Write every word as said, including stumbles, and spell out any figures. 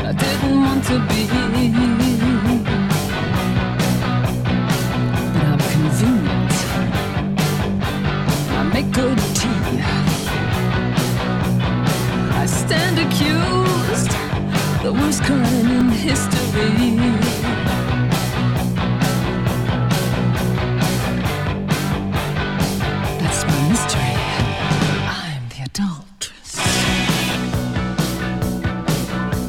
I didn't want to be. But I'm convenient. I make good tea. I stand accused, the worst crime in history.